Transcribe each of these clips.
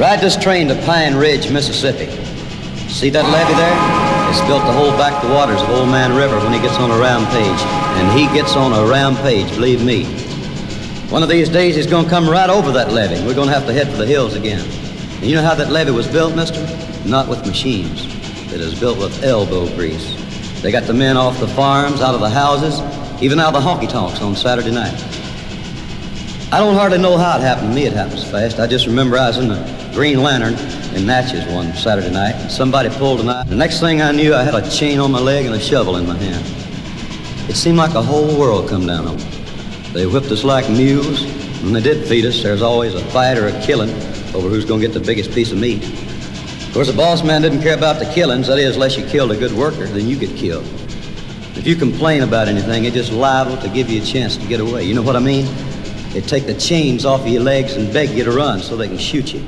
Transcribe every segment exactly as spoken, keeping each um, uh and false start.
Ride this train to Pine Ridge, Mississippi. See that levee there? It's built to hold back the waters of Old Man River when he gets on a rampage. And he gets on a rampage, believe me. One of these days he's gonna come right over that levee. We're gonna have to head for the hills again. And you know how that levee was built, mister? Not with machines. It is built with elbow grease. They got the men off the farms, out of the houses, even out of the honky-tonks on Saturday night. I don't hardly know how it happened to me. It happens fast. I just remember I was in the Green Lantern in Natchez one Saturday night, and somebody pulled a knife. The next thing I knew, I had a chain on my leg and a shovel in my hand. It seemed like the whole world come down on me. They whipped us like mules. When they did feed us, there's always a fight or a killing over who's going to get the biggest piece of meat. Of course, the boss man didn't care about the killings. That is, unless you killed a good worker, then you get killed. If you complain about anything, it's just liable to give you a chance to get away. You know what I mean? They take the chains off of your legs and beg you to run so they can shoot you.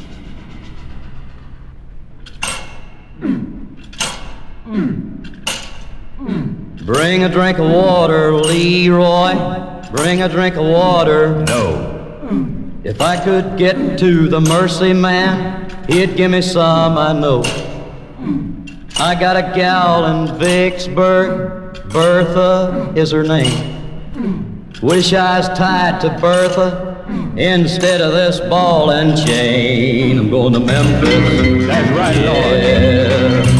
Bring a drink of water, Leroy. Bring a drink of water. No. If I could get to the Mercy Man, he'd give me some, I know. I got a gal in Vicksburg, Bertha is her name. Wish I was tied to Bertha instead of this ball and chain. I'm going to Memphis. That's right, yeah. Lord.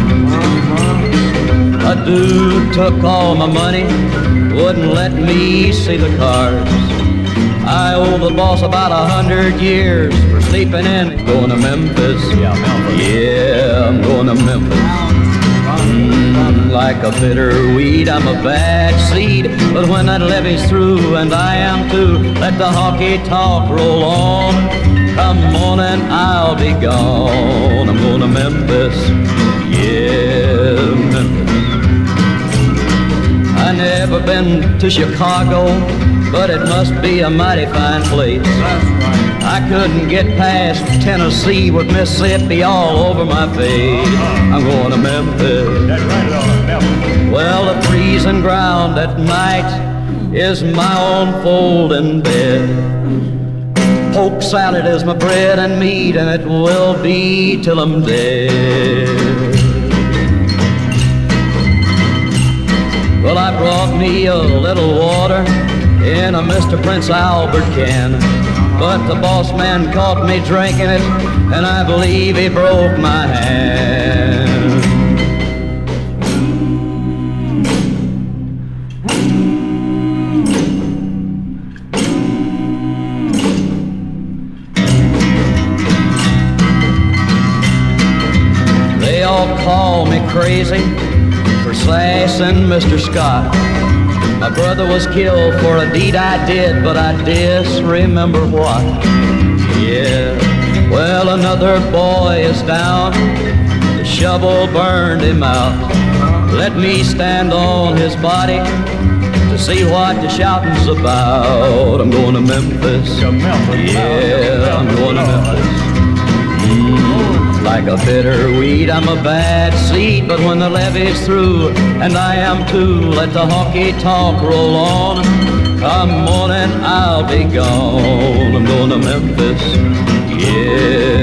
A dude took all my money, wouldn't let me see the cars. I owe the boss about a hundred years for sleeping in. Going to Memphis. Yeah, Memphis. Yeah, I'm going to Memphis. Mm, like a bitter weed, I'm a bad seed. But when that levee's through, and I am too, let the honky tonk roll on. Come on and I'll be gone. I'm going to Memphis. Yeah, Memphis. I never been to Chicago, but it must be a mighty fine place. That's right. I couldn't get past Tennessee with Mississippi all over my face. I'm going to Memphis. That's right, Lord. Memphis. Well, the freezing ground at night is my own folding bed. Poke salad is my bread and meat, and it will be till I'm dead. Well, I brought me a little water in a Mister Prince Albert can, but the boss man caught me drinking it, and I believe he broke my hand. They all call me crazy for slashing Mister Scott. My brother was killed for a deed I did, but I disremember what. Yeah, well, another boy is down. The shovel burned him out. Let me stand on his body to see what the shouting's about. I'm going to Memphis. To Memphis. Yeah, I'm going to Memphis. Mm, like a bitter weed, I'm a bad seed, but when the levee's through, and I am too, let the honky-tonk roll on. Come on and I'll be gone. I'm going to Memphis. Yeah.